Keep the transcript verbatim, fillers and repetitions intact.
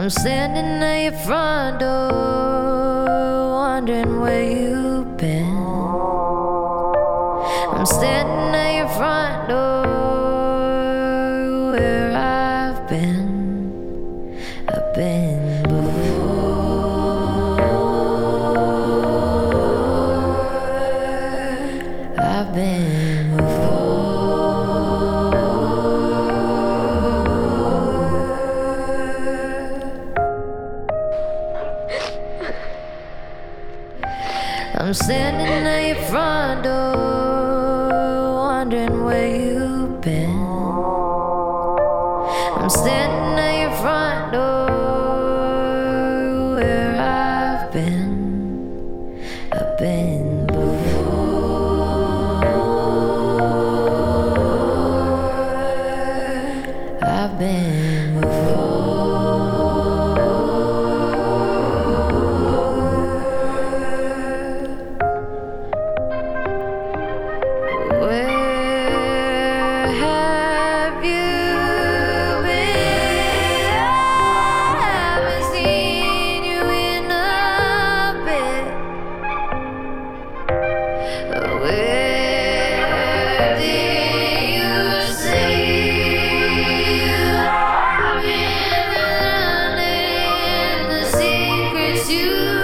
I'm standing at your front door, wondering where you've been. I'm standing at your front door, where I've been. I've been before. I've been before. I'm standing at your front door, wondering where you've been. I'm standing at your front door, where I've been. I've been before. I've been before. Where have you been? I haven't seen you in a bit. Where did you say you've been running? The secrets you